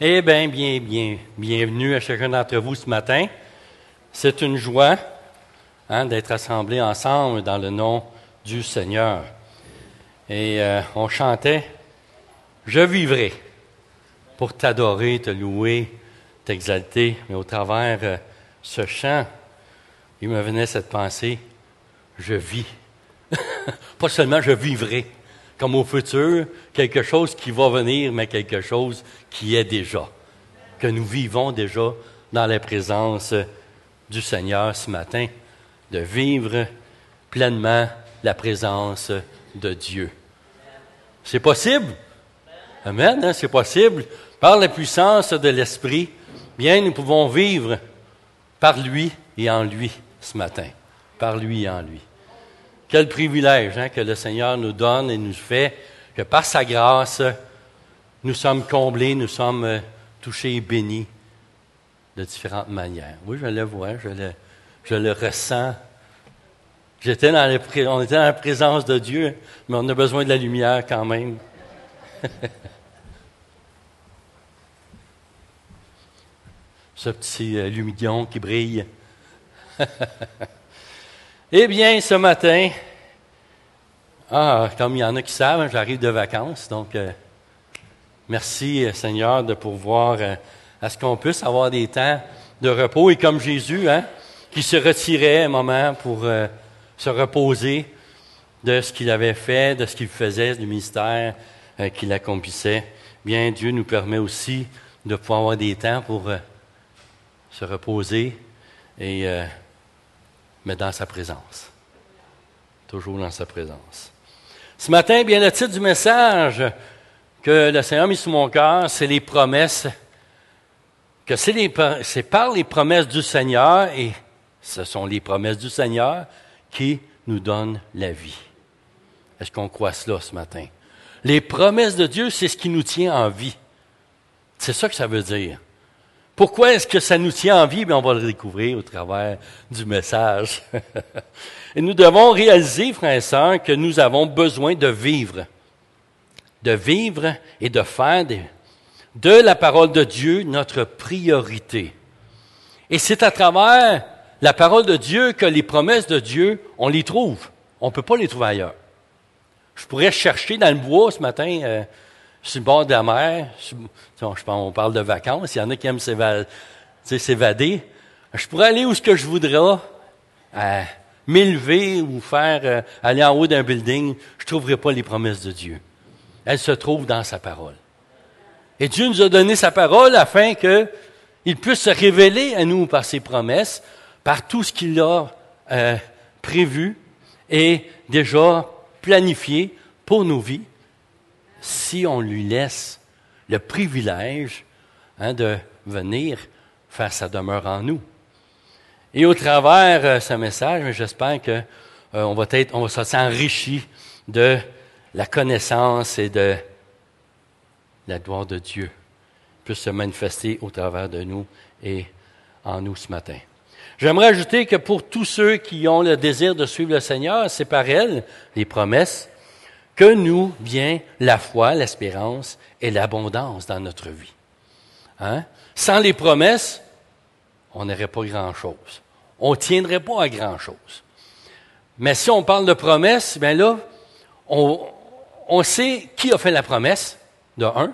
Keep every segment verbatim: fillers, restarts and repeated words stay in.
Eh bien, bien, bien, bienvenue à chacun d'entre vous ce matin. C'est une joie hein, d'être assemblés ensemble dans le nom du Seigneur. Et euh, on chantait « Je vivrai pour t'adorer, te louer, t'exalter ». Mais au travers euh, ce chant, il me venait cette pensée « Je vis ». Pas seulement « je vivrai ». Comme au futur, quelque chose qui va venir, mais quelque chose qui est déjà, que nous vivons déjà dans la présence du Seigneur ce matin, de vivre pleinement la présence de Dieu. C'est possible? Amen, hein, c'est possible. Par la puissance de l'Esprit, bien, nous pouvons vivre par lui et en lui ce matin. Par lui et en lui. Quel privilège hein, que le Seigneur nous donne et nous fait, que par sa grâce, nous sommes comblés, nous sommes euh, touchés et bénis de différentes manières. Oui, je le vois, je le, je le ressens. J'étais dans les, on était dans la présence de Dieu, mais on a besoin de la lumière quand même. Ce petit euh, lumignon qui brille. Eh bien, ce matin, ah, comme il y en a qui savent, j'arrive de vacances, donc euh, merci Seigneur de pourvoir euh, à ce qu'on puisse avoir des temps de repos. Et comme Jésus, hein, qui se retirait un moment pour euh, se reposer de ce qu'il avait fait, de ce qu'il faisait, du ministère euh, qu'il accomplissait, bien Dieu nous permet aussi de pouvoir avoir des temps pour euh, se reposer et euh, mais dans sa présence. Toujours dans sa présence. Ce matin, bien, le titre du message que le Seigneur a mis sous mon cœur, c'est les promesses, que c'est, les, c'est par les promesses du Seigneur, et ce sont les promesses du Seigneur qui nous donnent la vie. Est-ce qu'on croit cela ce matin? Les promesses de Dieu, c'est ce qui nous tient en vie. C'est ça que ça veut dire. Pourquoi est-ce que ça nous tient en vie? Bien, on va le découvrir au travers du message. Et nous devons réaliser, frères et sœurs, que nous avons besoin de vivre. De vivre et de faire de, de la parole de Dieu notre priorité. Et c'est à travers la parole de Dieu que les promesses de Dieu, on les trouve. On ne peut pas les trouver ailleurs. Je pourrais chercher dans le bois ce matin... Euh, sur le bord de la mer, sur, on parle de vacances, il y en a qui aiment s'évader. s'évader. Je pourrais aller où ce que je voudrais, euh, m'élever ou faire euh, aller en haut d'un building, je ne trouverai pas les promesses de Dieu. Elles se trouvent dans sa parole. Et Dieu nous a donné sa parole afin qu'il puisse se révéler à nous par ses promesses, par tout ce qu'il a euh, prévu et déjà planifié pour nos vies, si on lui laisse le privilège hein, de venir faire sa demeure en nous. Et au travers euh, ce message, j'espère que euh, on va être, on va s'enrichir de la connaissance et de la gloire de Dieu, puisse se manifester au travers de nous et en nous ce matin. J'aimerais ajouter que pour tous ceux qui ont le désir de suivre le Seigneur, c'est par elle, les promesses, que nous, bien, la foi, l'espérance et l'abondance dans notre vie. Hein? Sans les promesses, on n'aurait pas grand-chose. On ne tiendrait pas à grand-chose. Mais si on parle de promesses, bien là, on, on sait qui a fait la promesse, de un,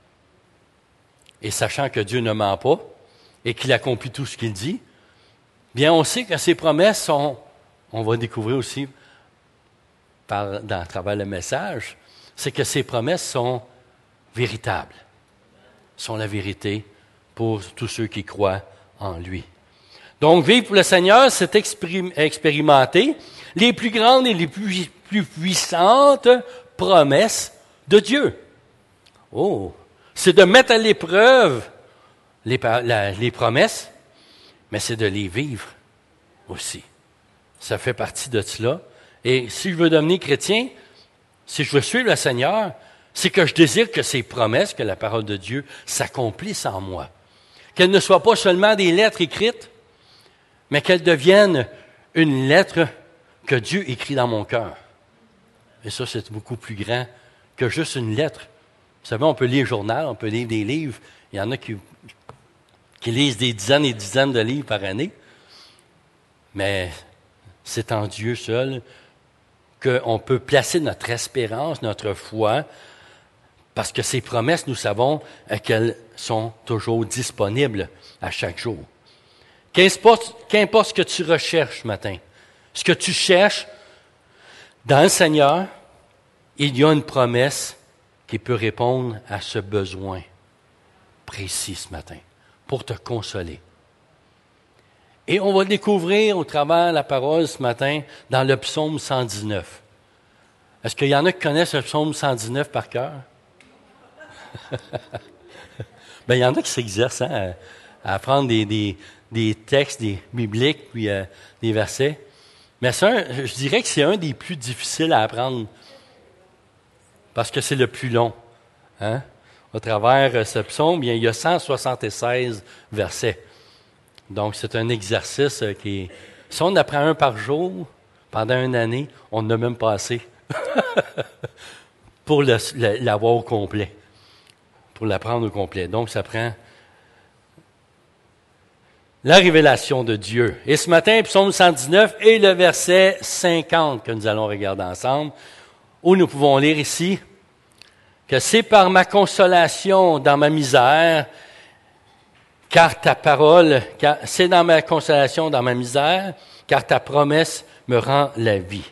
et sachant que Dieu ne ment pas et qu'il accomplit tout ce qu'il dit, bien, on sait que ces promesses sont, on va découvrir aussi, Par, dans, à travers le message, c'est que ces promesses sont véritables, sont la vérité pour tous ceux qui croient en lui. Donc, vivre pour le Seigneur, c'est expérim- expérimenter les plus grandes et les plus, plus puissantes promesses de Dieu. Oh! C'est de mettre à l'épreuve les, la, les promesses, mais c'est de les vivre aussi. Ça fait partie de cela. Et si je veux devenir chrétien, si je veux suivre le Seigneur, c'est que je désire que ces promesses, que la parole de Dieu s'accomplisse en moi. Qu'elles ne soient pas seulement des lettres écrites, mais qu'elles deviennent une lettre que Dieu écrit dans mon cœur. Et ça, c'est beaucoup plus grand que juste une lettre. Vous savez, on peut lire le journal, on peut lire des livres, Il y en a qui, qui lisent des dizaines et dizaines de livres par année. Mais c'est en Dieu seul qu'on peut placer notre espérance, notre foi, parce que ces promesses, nous savons qu'elles sont toujours disponibles à chaque jour. Qu'importe, qu'importe ce que tu recherches ce matin, ce que tu cherches dans le Seigneur, il y a une promesse qui peut répondre à ce besoin précis ce matin, pour te consoler. Et on va le découvrir au travers de la parole ce matin dans le psaume cent dix-neuf. Est-ce qu'il y en a qui connaissent le psaume cent dix-neuf par cœur? Bien, il y en a qui s'exercent hein, à, à apprendre des, des, des textes des bibliques, puis euh, des versets. Mais c'est un, je dirais que c'est un des plus difficiles à apprendre parce que c'est le plus long. Hein? Au travers ce psaume, bien, il y a cent soixante-seize versets. Donc, c'est un exercice qui est... Si on apprend un par jour, pendant une année, on n'a même pas assez pour le, le, l'avoir au complet, pour l'apprendre au complet. Donc, ça prend la révélation de Dieu. Et ce matin, psaume cent dix-neuf et le verset cinquante que nous allons regarder ensemble, où nous pouvons lire ici que c'est par ma consolation dans ma misère, car ta parole, car c'est dans ma consolation dans ma misère, car ta promesse me rend la vie.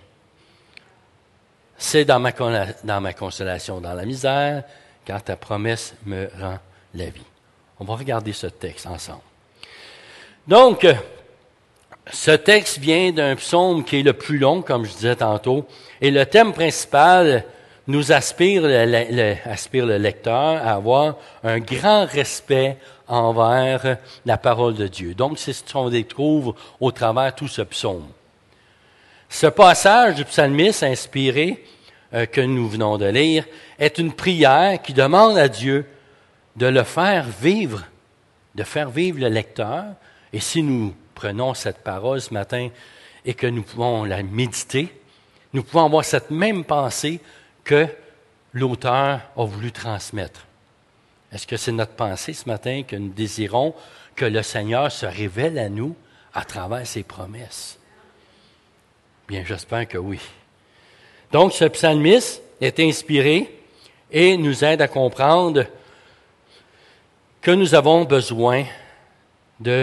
C'est dans ma, dans ma consolation dans la misère, car ta promesse me rend la vie. On va regarder ce texte ensemble. Donc, ce texte vient d'un psaume qui est le plus long, comme je disais tantôt, et le thème principal nous aspire le, le, aspire le lecteur à avoir un grand respect envers la parole de Dieu. Donc, c'est ce qu'on découvre au travers de tout ce psaume. Ce passage du psalmiste inspiré euh, que nous venons de lire est une prière qui demande à Dieu de le faire vivre, de faire vivre le lecteur. Et si nous prenons cette parole ce matin et que nous pouvons la méditer, nous pouvons avoir cette même pensée que l'auteur a voulu transmettre. Est-ce que c'est notre pensée ce matin que nous désirons que le Seigneur se révèle à nous à travers ses promesses? Bien, j'espère que oui. Donc, ce psalmiste est inspiré et nous aide à comprendre que nous avons besoin de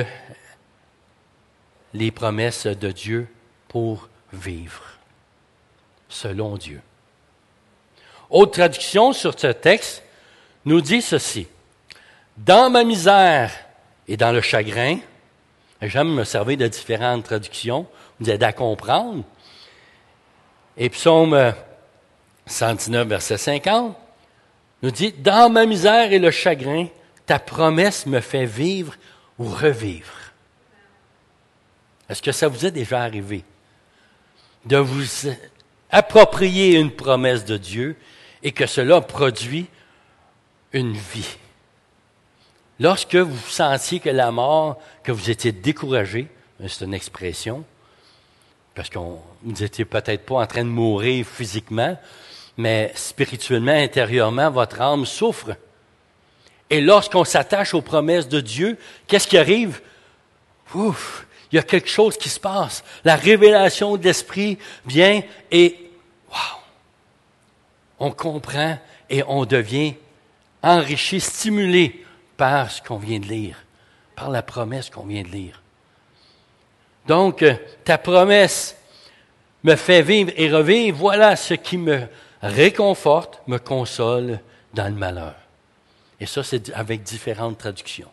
les promesses de Dieu pour vivre selon Dieu. Autre traduction sur ce texte nous dit ceci. Dans ma misère et dans le chagrin, j'aime me servir de différentes traductions, vous aider à comprendre. Et psaume cent dix-neuf, verset cinquante, nous dit, dans ma misère et le chagrin, ta promesse me fait vivre ou revivre. Est-ce que ça vous est déjà arrivé de vous approprier une promesse de Dieu et que cela produit une vie? Lorsque vous sentiez que la mort, que vous étiez découragé, c'est une expression, parce que vous n'étiez peut-être pas en train de mourir physiquement, mais spirituellement, intérieurement, votre âme souffre. Et lorsqu'on s'attache aux promesses de Dieu, qu'est-ce qui arrive? Ouf! Il y a quelque chose qui se passe. La révélation de l'Esprit vient et, wow! On comprend et on devient enrichi, stimulé par ce qu'on vient de lire, par la promesse qu'on vient de lire. Donc, ta promesse me fait vivre et revivre. Voilà ce qui me réconforte, me console dans le malheur. Et ça, c'est avec différentes traductions.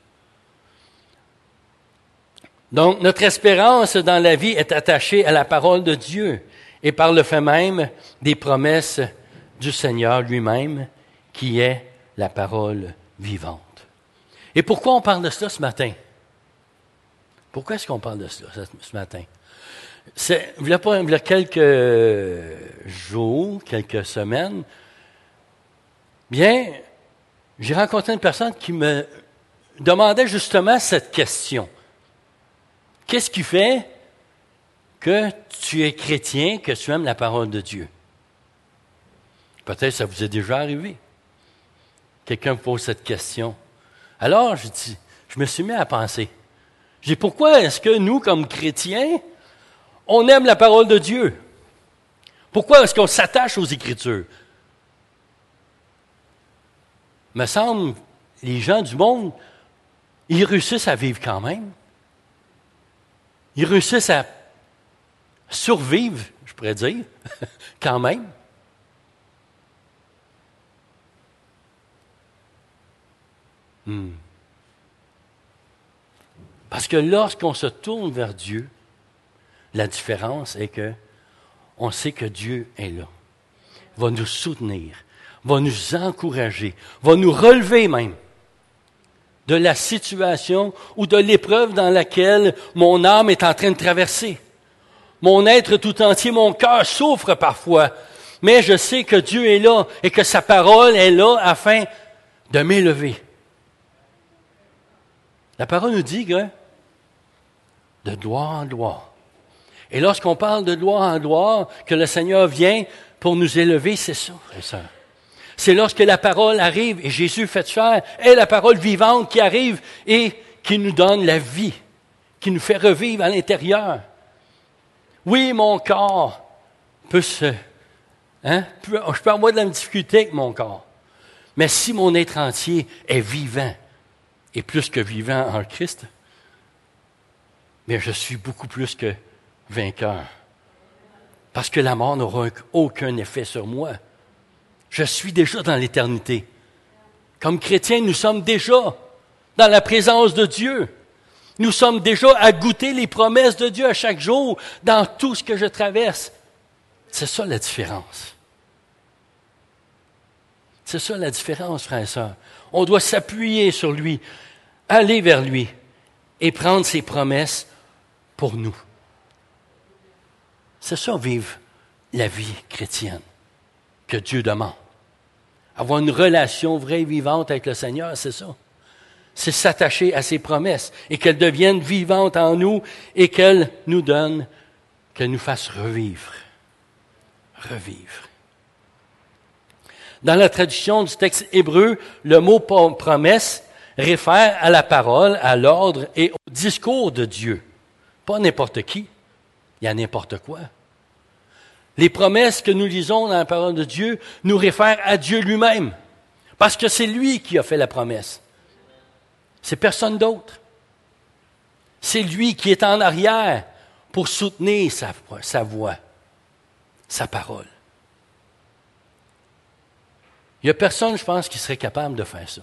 Donc, notre espérance dans la vie est attachée à la parole de Dieu et par le fait même des promesses du Seigneur lui-même, qui est la parole vivante. Et pourquoi on parle de cela ce matin? Pourquoi est-ce qu'on parle de cela ce matin? C'est, il y a pas, il y a quelques jours, quelques semaines, bien, j'ai rencontré une personne qui me demandait justement cette question. Qu'est-ce qui fait que tu es chrétien, que tu aimes la parole de Dieu? Peut-être que ça vous est déjà arrivé. Quelqu'un vous pose cette question. Alors, je dis, je me suis mis à penser. Je dis, pourquoi est-ce que nous, comme chrétiens, on aime la parole de Dieu? Pourquoi est-ce qu'on s'attache aux Écritures? Il me semble, les gens du monde, ils réussissent à vivre quand même. Ils réussissent à survivre, je pourrais dire, quand même. Hmm. Parce que lorsqu'on se tourne vers Dieu, la différence est que on sait que Dieu est là, va nous soutenir, va nous encourager, va nous relever même de la situation ou de l'épreuve dans laquelle mon âme est en train de traverser. Mon être tout entier, mon cœur souffre parfois, mais je sais que Dieu est là et que sa parole est là afin de m'élever. La parole nous dit que de gloire en gloire. Et lorsqu'on parle de gloire en gloire, que le Seigneur vient pour nous élever, c'est ça, frères et sœurs. C'est lorsque la parole arrive, et Jésus fait chair, est la parole vivante qui arrive et qui nous donne la vie, qui nous fait revivre à l'intérieur. Oui, mon corps peut se... Hein, peut, je peux avoir de la difficulté avec mon corps. Mais si mon être entier est vivant, et plus que vivant en Christ, mais je suis beaucoup plus que vainqueur. Parce que la mort n'aura aucun effet sur moi. Je suis déjà dans l'éternité. Comme chrétiens, nous sommes déjà dans la présence de Dieu. Nous sommes déjà à goûter les promesses de Dieu à chaque jour dans tout ce que je traverse. C'est ça la différence. C'est ça la différence, frères et sœurs. On doit s'appuyer sur lui, aller vers lui et prendre ses promesses pour nous. C'est ça, vivre la vie chrétienne que Dieu demande. Avoir une relation vraie et vivante avec le Seigneur, c'est ça. C'est s'attacher à ses promesses et qu'elles deviennent vivantes en nous et qu'elles nous donnent, qu'elles nous fassent revivre. Revivre. Dans la traduction du texte hébreu, le mot promesse réfère à la parole, à l'ordre et au discours de Dieu. Pas n'importe qui, il y a n'importe quoi. Les promesses que nous lisons dans la parole de Dieu nous réfèrent à Dieu lui-même, parce que c'est lui qui a fait la promesse. C'est personne d'autre. C'est lui qui est en arrière pour soutenir sa, sa voix, sa parole. Il n'y a personne, je pense, qui serait capable de faire ça.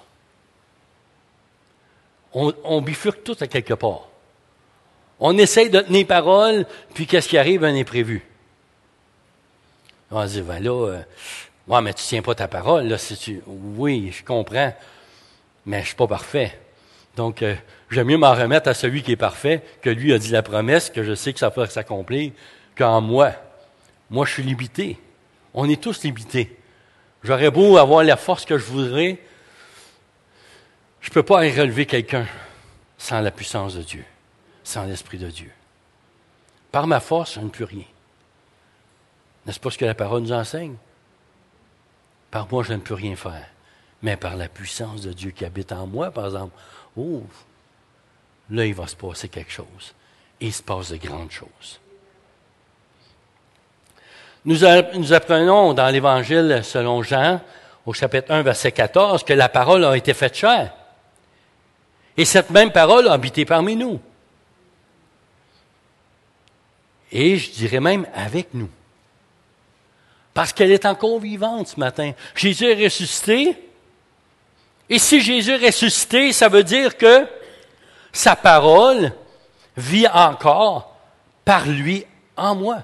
On, on bifurque tout à quelque part. On essaye de tenir parole, puis qu'est-ce qui arrive? Un imprévu. On va dire, ben là, euh, ouais, mais tu ne tiens pas ta parole, là, si tu. Oui, je comprends, mais je ne suis pas parfait. Donc, euh, j'aime mieux m'en remettre à celui qui est parfait, que lui a dit la promesse, que je sais que ça va s'accomplir, qu'en moi. Moi, je suis limité. On est tous limités. J'aurais beau avoir la force que je voudrais, je ne peux pas relever quelqu'un sans la puissance de Dieu, sans l'Esprit de Dieu. Par ma force, je ne peux rien. N'est-ce pas ce que la parole nous enseigne? Par moi, je ne peux rien faire. Mais par la puissance de Dieu qui habite en moi, par exemple, oh, là, il va se passer quelque chose. Et il se passe de grandes choses. Nous, a, nous apprenons dans l'Évangile selon Jean, au chapitre un, verset quatorze, que la parole a été faite chair. Et cette même parole a habité parmi nous. Et je dirais même avec nous. Parce qu'elle est encore vivante ce matin. Jésus est ressuscité. Et si Jésus est ressuscité, ça veut dire que sa parole vit encore par lui en moi.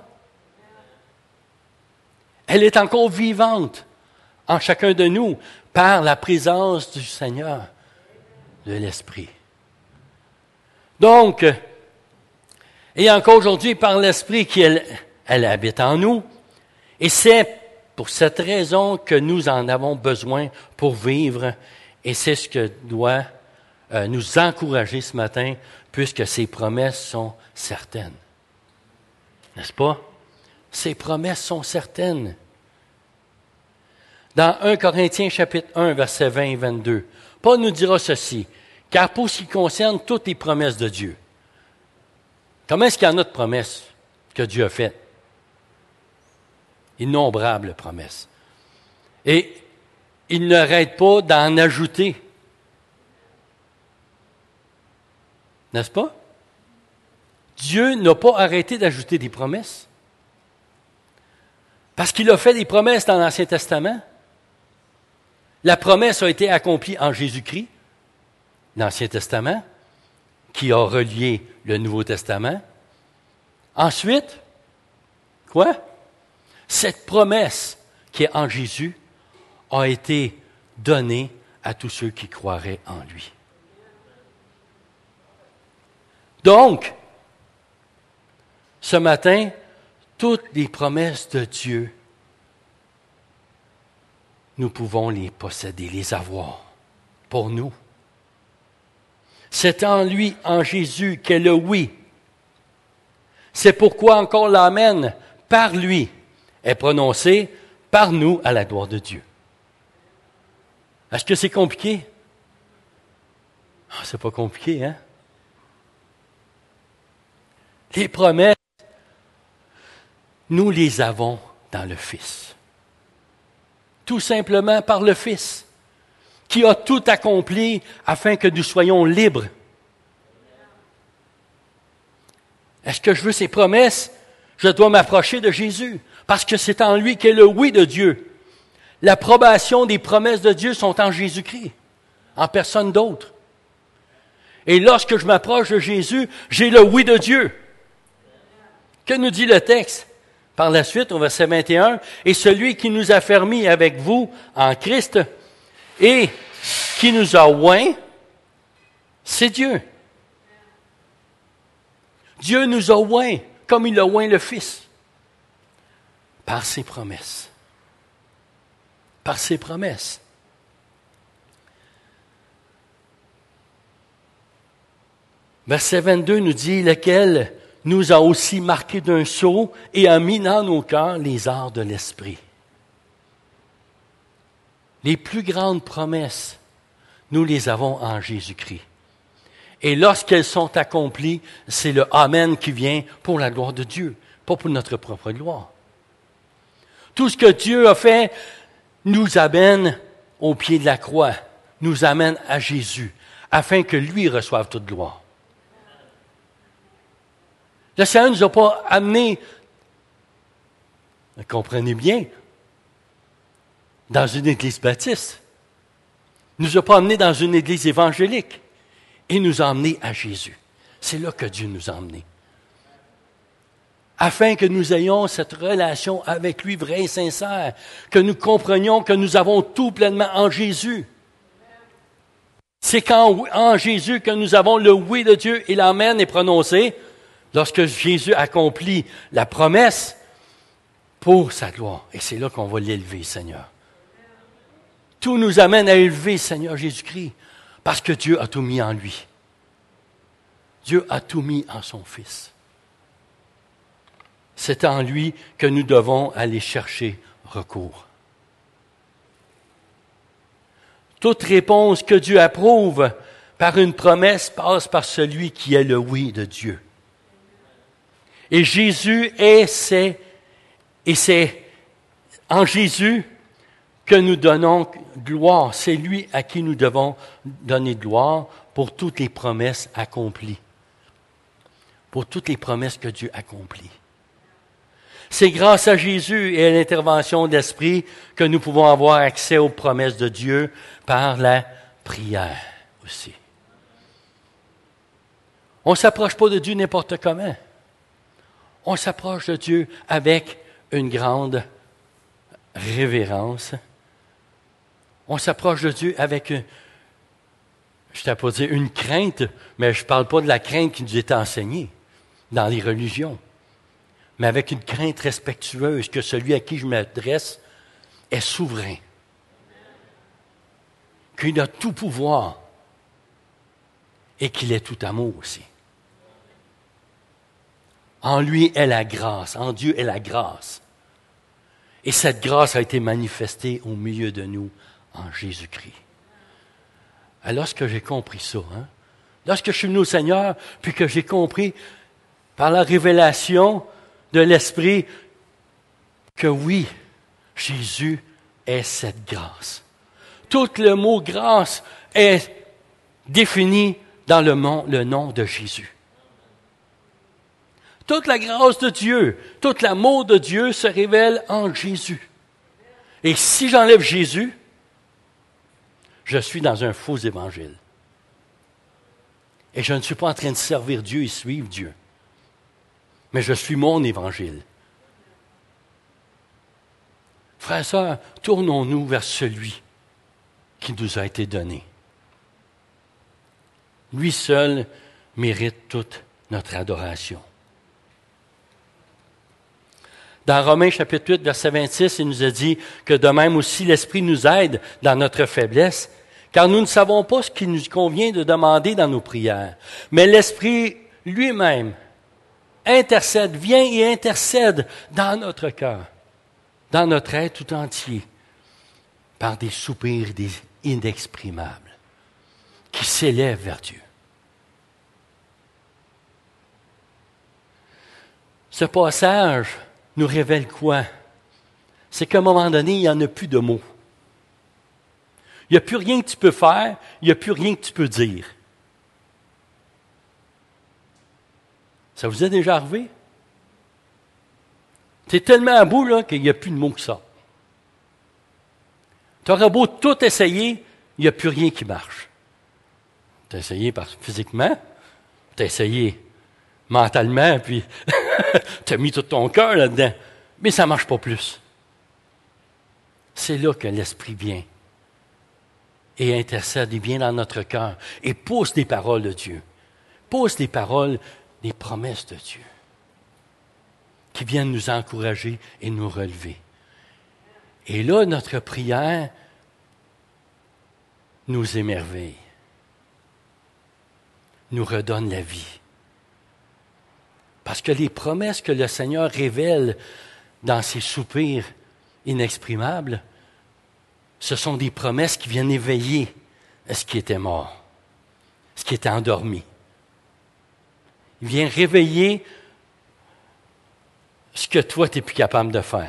Elle est encore vivante en chacun de nous par la présence du Seigneur, de l'Esprit. Donc, et encore aujourd'hui, par l'Esprit qui elle, elle habite en nous, et c'est pour cette raison que nous en avons besoin pour vivre, et c'est ce que doit euh, nous encourager ce matin, puisque ces promesses sont certaines. N'est-ce pas? Ces promesses sont certaines. Dans premier Corinthiens chapitre un, versets vingt et vingt-deux, Paul nous dira ceci, car pour ce qui concerne toutes les promesses de Dieu, comment est-ce qu'il y en a de promesses que Dieu a faites? Innombrables promesses. Et il n'arrête pas d'en ajouter. N'est-ce pas? Dieu n'a pas arrêté d'ajouter des promesses. Parce qu'il a fait des promesses dans l'Ancien Testament. La promesse a été accomplie en Jésus-Christ, l'Ancien Testament, qui a relié le Nouveau Testament. Ensuite, quoi? Cette promesse qui est en Jésus a été donnée à tous ceux qui croiraient en lui. Donc, ce matin, toutes les promesses de Dieu, nous pouvons les posséder, les avoir pour nous. C'est en lui, en Jésus, qu'est le oui. C'est pourquoi encore l'amen, par lui, est prononcé par nous à la gloire de Dieu. Est-ce que c'est compliqué? Oh, c'est pas compliqué, hein? Les promesses, nous les avons dans le Fils. Tout simplement par le Fils, qui a tout accompli afin que nous soyons libres. Est-ce que je veux ces promesses? Je dois m'approcher de Jésus, parce que c'est en lui qu'est le oui de Dieu. L'approbation des promesses de Dieu sont en Jésus-Christ, en personne d'autre. Et lorsque je m'approche de Jésus, j'ai le oui de Dieu. Que nous dit le texte? Par la suite, au verset vingt et un, « Et celui qui nous a fermis avec vous en Christ et qui nous a oints, c'est Dieu. » Dieu nous a oints comme il a oint le Fils, par ses promesses. Par ses promesses. Verset vingt-deux nous dit, « Lequel nous a aussi marqués d'un sceau et a mis dans nos cœurs les arts de l'esprit. » Les plus grandes promesses, nous les avons en Jésus-Christ. Et lorsqu'elles sont accomplies, c'est le Amen qui vient pour la gloire de Dieu, pas pour notre propre gloire. Tout ce que Dieu a fait nous amène au pied de la croix, nous amène à Jésus, afin que lui reçoive toute gloire. Le Seigneur ne nous a pas amenés, comprenez bien, dans une église baptiste. Il ne nous a pas amenés dans une église évangélique. Il nous a amenés à Jésus. C'est là que Dieu nous a emmenés. Afin que nous ayons cette relation avec lui vraie et sincère, que nous comprenions que nous avons tout pleinement en Jésus. C'est qu'en en Jésus que nous avons le oui de Dieu et l'amen est prononcé, lorsque Jésus accomplit la promesse pour sa gloire. Et c'est là qu'on va l'élever, Seigneur. Tout nous amène à élever, Seigneur Jésus-Christ, parce que Dieu a tout mis en lui. Dieu a tout mis en son Fils. C'est en lui que nous devons aller chercher recours. Toute réponse que Dieu approuve par une promesse passe par celui qui est le oui de Dieu. Et Jésus est, c'est, et c'est en Jésus que nous donnons gloire. C'est lui à qui nous devons donner gloire pour toutes les promesses accomplies. Pour toutes les promesses que Dieu accomplit. C'est grâce à Jésus et à l'intervention de l'Esprit que nous pouvons avoir accès aux promesses de Dieu par la prière aussi. On ne s'approche pas de Dieu n'importe comment. On s'approche de Dieu avec une grande révérence. On s'approche de Dieu avec, une, je t'ai pas dit une crainte, mais je ne parle pas de la crainte qui nous est enseignée dans les religions, mais avec une crainte respectueuse que celui à qui je m'adresse est souverain, qu'il a tout pouvoir et qu'il est tout amour aussi. En lui est la grâce, en Dieu est la grâce. Et cette grâce a été manifestée au milieu de nous en Jésus-Christ. Alors, lorsque j'ai compris ça, hein, lorsque je suis venu au Seigneur, puis que j'ai compris par la révélation de l'Esprit que oui, Jésus est cette grâce. Tout le mot grâce est défini dans le, nom, le nom de Jésus. Toute la grâce de Dieu, tout l'amour de Dieu se révèle en Jésus. Et si j'enlève Jésus, je suis dans un faux évangile. Et je ne suis pas en train de servir Dieu et suivre Dieu. Mais je suis mon évangile. Frères et sœurs, tournons-nous vers celui qui nous a été donné. Lui seul mérite toute notre adoration. Dans Romains chapitre huit, verset vingt-six, il nous a dit que de même aussi l'Esprit nous aide dans notre faiblesse, car nous ne savons pas ce qu'il nous convient de demander dans nos prières. Mais l'Esprit lui-même intercède, vient et intercède dans notre cœur, dans notre être tout entier, par des soupirs inexprimables qui s'élèvent vers Dieu. Ce passage nous révèle quoi? C'est qu'à un moment donné, il n'y en a plus de mots. Il n'y a plus rien que tu peux faire, il n'y a plus rien que tu peux dire. Ça vous est déjà arrivé? Tu es tellement à bout là, qu'il n'y a plus de mots que ça. Tu auras beau tout essayer, il n'y a plus rien qui marche. Tu as essayé par, physiquement, tu as essayé mentalement, puis tu as mis tout ton cœur là-dedans, mais ça ne marche pas plus. C'est là que l'Esprit vient et intercède, il vient dans notre cœur et pousse des paroles de Dieu, pousse des paroles, des promesses de Dieu qui viennent nous encourager et nous relever. Et là, notre prière nous émerveille, nous redonne la vie. Parce que les promesses que le Seigneur révèle dans ses soupirs inexprimables, ce sont des promesses qui viennent éveiller ce qui était mort, ce qui était endormi. Il vient réveiller ce que toi, tu n'es plus capable de faire.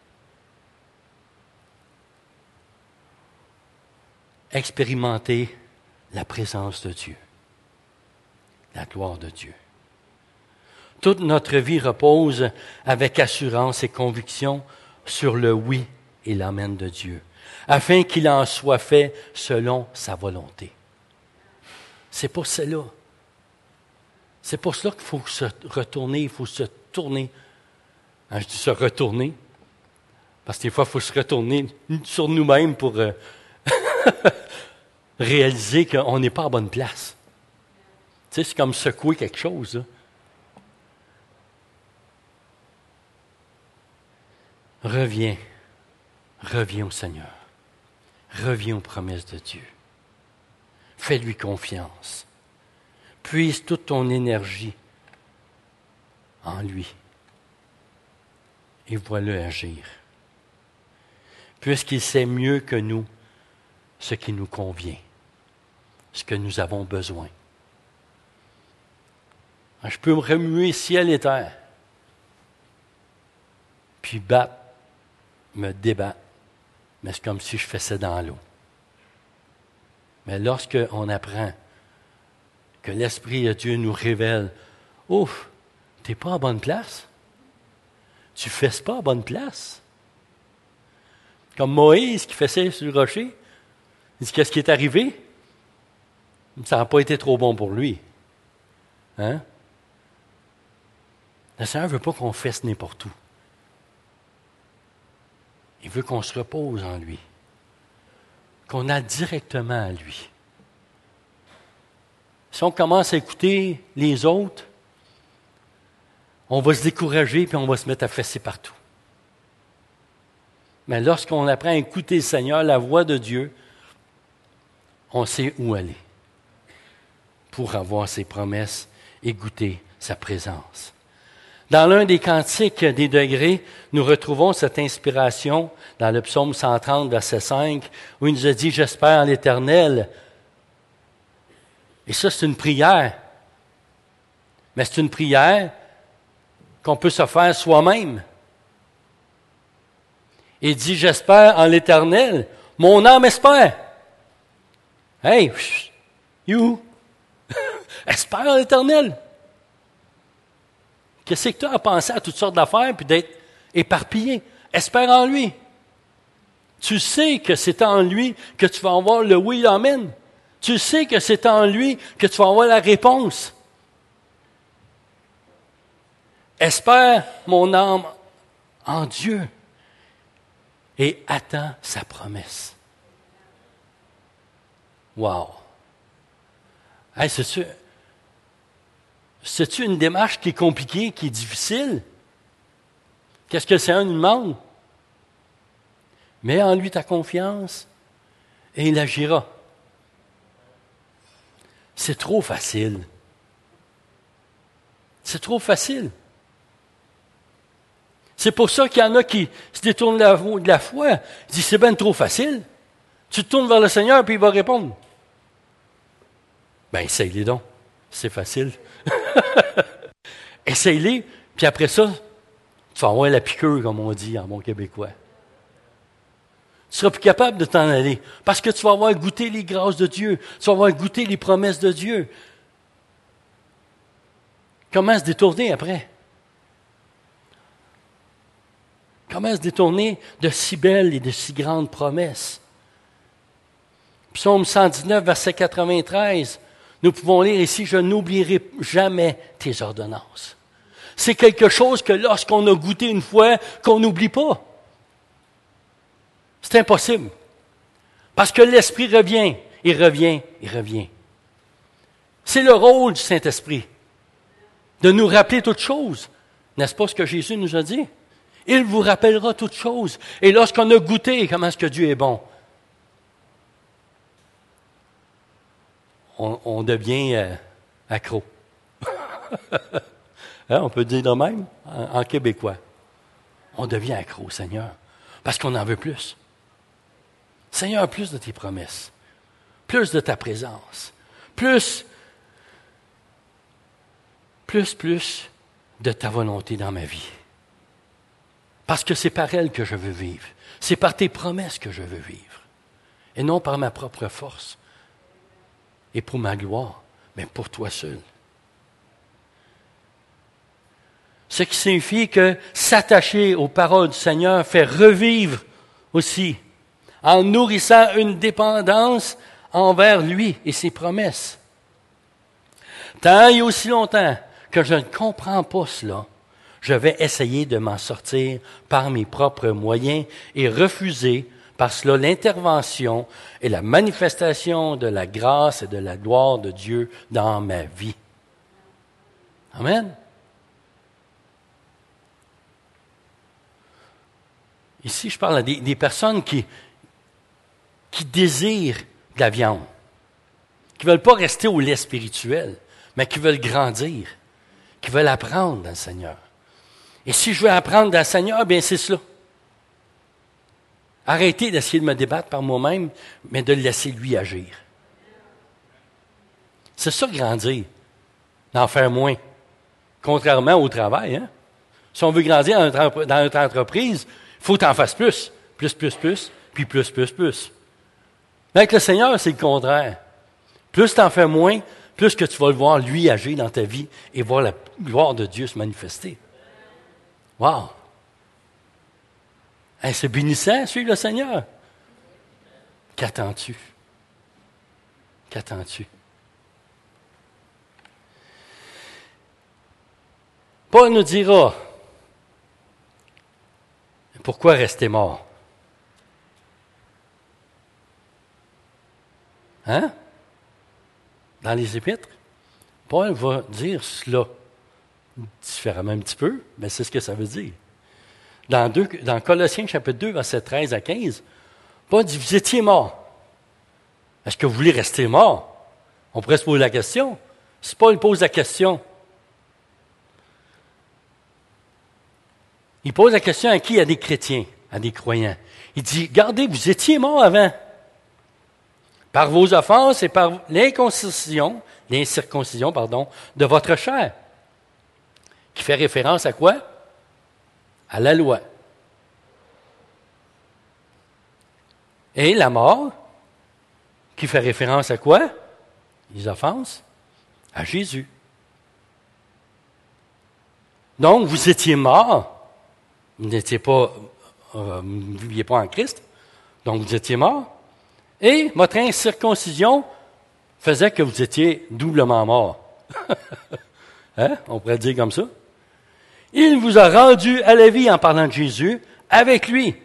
Expérimenter la présence de Dieu, la gloire de Dieu. Toute notre vie repose avec assurance et conviction sur le oui et l'amen de Dieu, afin qu'il en soit fait selon sa volonté. C'est pour cela. C'est pour cela qu'il faut se retourner, il faut se tourner. Hein, je dis se retourner, parce que des fois, il faut se retourner sur nous-mêmes pour euh, réaliser qu'on n'est pas à bonne place. Tu sais, c'est comme secouer quelque chose, là. Reviens, reviens au Seigneur. Reviens aux promesses de Dieu. Fais-lui confiance. Puise toute ton énergie en lui. Et vois-le agir. Puisqu'il sait mieux que nous ce qui nous convient, ce que nous avons besoin. Je peux me remuer ciel et terre, puis battre, me débattre, mais c'est comme si je faisais dans l'eau. Mais lorsqu'on apprend que l'Esprit de Dieu nous révèle, « Ouf, tu n'es pas en bonne place. Tu ne fesses pas en bonne place. » Comme Moïse qui faisait sur le rocher, il dit, qu'est-ce qui est arrivé? Ça n'a pas été trop bon pour lui. Hein? Le Seigneur ne veut pas qu'on fesse n'importe où. Il veut qu'on se repose en lui, qu'on aille directement à lui. Si on commence à écouter les autres, on va se décourager puis on va se mettre à fesser partout. Mais lorsqu'on apprend à écouter le Seigneur, la voix de Dieu, on sait où aller pour avoir ses promesses et goûter sa présence. Dans l'un des cantiques des degrés, nous retrouvons cette inspiration dans le psaume cent trente, verset cinq, où il nous a dit « J'espère en l'Éternel, ça, c'est une prière. Mais c'est une prière qu'on peut se faire soi-même. Et il dit, j'espère en l'Éternel, mon âme espère. Hey, you, espère en l'Éternel. Qu'est-ce que tu as à penser à toutes sortes d'affaires puis d'être éparpillé? Espère en lui. Tu sais que c'est en lui que tu vas avoir le oui, l'amen. Tu sais que c'est en lui que tu vas avoir la réponse. Espère mon âme en Dieu et attends sa promesse. Wow! Hey, c'est-tu, c'est-tu une démarche qui est compliquée, qui est difficile? Qu'est-ce que le Seigneur nous demande? Mets en lui ta confiance et il agira. C'est trop facile. C'est trop facile. C'est pour ça qu'il y en a qui se détournent de la, de la foi. Ils disent, c'est bien trop facile. Tu te tournes vers le Seigneur, puis il va répondre. Ben, essaye-les donc. C'est facile. Essaye-les, puis après ça, tu vas avoir la piqûre, comme on dit en bon québécois. Tu seras plus capable de t'en aller, parce que tu vas avoir goûté les grâces de Dieu. Tu vas avoir goûté les promesses de Dieu. Comment se détourner après? Comment se détourner de si belles et de si grandes promesses? Psaume cent dix-neuf, verset quatre-vingt-treize, nous pouvons lire ici, « Je n'oublierai jamais tes ordonnances. » C'est quelque chose que lorsqu'on a goûté une fois, qu'on n'oublie pas. C'est impossible. Parce que l'Esprit revient, il revient, il revient. C'est le rôle du Saint-Esprit, de nous rappeler toutes choses. N'est-ce pas ce que Jésus nous a dit? Il vous rappellera toutes choses. Et lorsqu'on a goûté comment est-ce que Dieu est bon, on, on devient euh, accro. Hein, on peut dire de même en, en québécois. On devient accro, Seigneur, parce qu'on en veut plus. Seigneur, plus de tes promesses, plus de ta présence, plus, plus, plus de ta volonté dans ma vie. Parce que c'est par elle que je veux vivre. C'est par tes promesses que je veux vivre. Et non par ma propre force. Et pour ma gloire, mais pour toi seul. Ce qui signifie que s'attacher aux paroles du Seigneur fait revivre aussi, en nourrissant une dépendance envers lui et ses promesses. Tant et aussi longtemps que je ne comprends pas cela, je vais essayer de m'en sortir par mes propres moyens et refuser par cela l'intervention et la manifestation de la grâce et de la gloire de Dieu dans ma vie. Amen. Ici, je parle à des, des personnes qui, qui désirent de la viande, qui ne veulent pas rester au lait spirituel, mais qui veulent grandir, qui veulent apprendre dans le Seigneur. Et si je veux apprendre dans le Seigneur, bien c'est cela. Arrêtez d'essayer de me débattre par moi-même, mais de le laisser lui agir. C'est ça, grandir, d'en faire moins. Contrairement au travail, hein? Si on veut grandir dans notre, dans notre entreprise, il faut que tu en fasses plus. Plus, plus, plus, puis plus, plus, plus. Mais avec le Seigneur, c'est le contraire. Plus tu en fais moins, plus que tu vas le voir, lui, agir dans ta vie et voir la gloire de Dieu se manifester. Wow! Hey, c'est bénissant, suivre le Seigneur. Qu'attends-tu? Qu'attends-tu? Paul nous dira, pourquoi rester mort? Hein? Dans les Épîtres, Paul va dire cela différemment un petit peu, mais c'est ce que ça veut dire. Dans, deux, dans Colossiens chapitre deux, versets treize à quinze, Paul dit, vous étiez morts. Est-ce que vous voulez rester mort? On pourrait se poser la question. Si Paul pose la question, il pose la question à qui? À des chrétiens, à des croyants. Il dit, regardez, vous étiez morts avant. par vos offenses et par l'incirconcision, l'incirconcision, pardon, de votre chair. Qui fait référence à quoi? À la loi. Et la mort, qui fait référence à quoi? Les offenses à Jésus. Donc, vous étiez morts. Vous n'étiez pas, euh, vous ne viviez pas en Christ. Donc, vous étiez morts. Et votre incirconcision faisait que vous étiez doublement morts. Hein? On pourrait dire comme ça. Il vous a rendu à la vie en parlant de Jésus avec lui,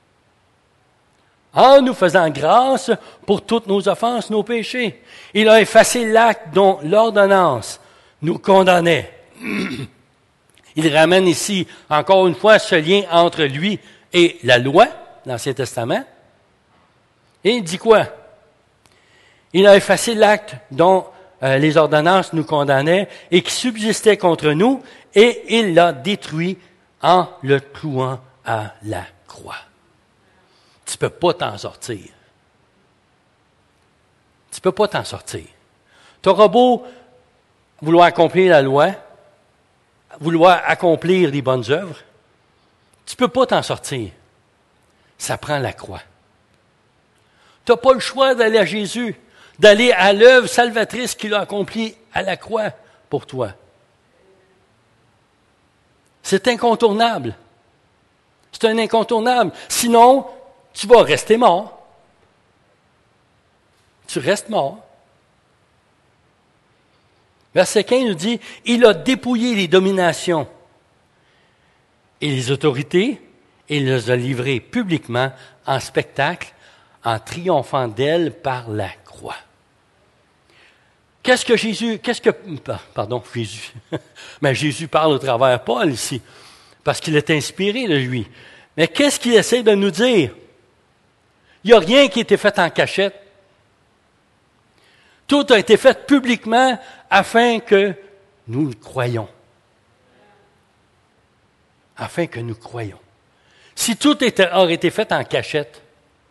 en nous faisant grâce pour toutes nos offenses, nos péchés. Il a effacé l'acte dont l'ordonnance nous condamnait. Il ramène ici, encore une fois, ce lien entre lui et la loi, l'Ancien Testament. Et il dit quoi? Il a effacé l'acte dont euh, les ordonnances nous condamnaient et qui subsistait contre nous, et il l'a détruit en le clouant à la croix. Tu ne peux pas t'en sortir. Tu ne peux pas t'en sortir. Tu auras beau vouloir accomplir la loi, vouloir accomplir les bonnes œuvres, tu ne peux pas t'en sortir. Ça prend la croix. Tu n'as pas le choix d'aller à Jésus, d'aller à l'œuvre salvatrice qu'il a accomplie à la croix pour toi. C'est incontournable. C'est un incontournable. Sinon, tu vas rester mort. Tu restes mort. Verset quinze nous dit, « Il a dépouillé les dominations et les autorités, et il les a livrées publiquement en spectacle, en triomphant d'elles par la croix. » Qu'est-ce que Jésus, qu'est-ce que, pardon, Jésus, mais Jésus parle au travers Paul ici, parce qu'il est inspiré de lui. Mais qu'est-ce qu'il essaie de nous dire? Il n'y a rien qui a été fait en cachette. Tout a été fait publiquement afin que nous le croyions. Afin que nous croyions. Si tout était, aurait été fait en cachette,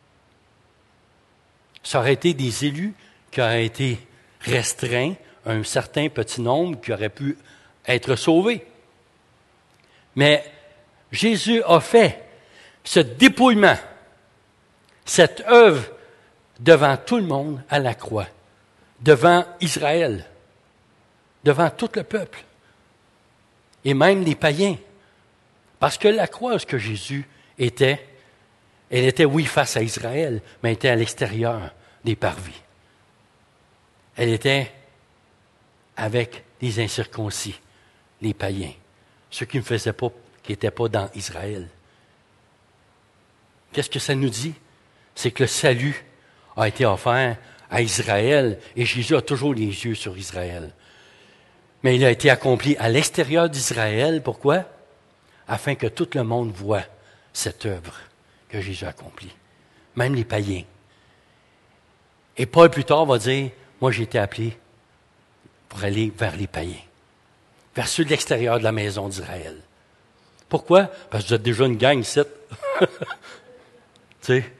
ça aurait été des élus qui auraient été restreints, un certain petit nombre qui aurait pu être sauvés. Mais Jésus a fait ce dépouillement, cette œuvre devant tout le monde à la croix, devant Israël, devant tout le peuple, et même les païens. Parce que la croix, ce que Jésus était, elle était, oui, face à Israël, mais elle était à l'extérieur des parvis. Elle était avec les incirconcis, les païens, ceux qui ne faisaient pas, qui n'étaient pas dans Israël. Qu'est-ce que ça nous dit? C'est que le salut a été offert à Israël, et Jésus a toujours les yeux sur Israël. Mais il a été accompli à l'extérieur d'Israël, pourquoi? Afin que tout le monde voie cette œuvre que Jésus a accomplie, même les païens. Et Paul, plus tard, va dire, moi j'ai été appelé pour aller vers les païens, vers ceux de l'extérieur de la maison d'Israël. Pourquoi? Parce que vous êtes déjà une gang ici. Tu sais.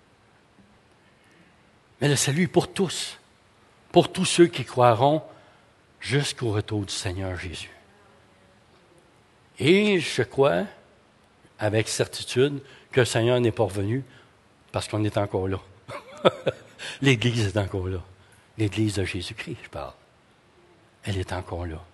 Mais le salut est pour tous, pour tous ceux qui croiront jusqu'au retour du Seigneur Jésus. Et je crois, avec certitude, que le Seigneur n'est pas revenu parce qu'on est encore là. L'Église est encore là. L'Église de Jésus-Christ, je parle. Elle est encore là.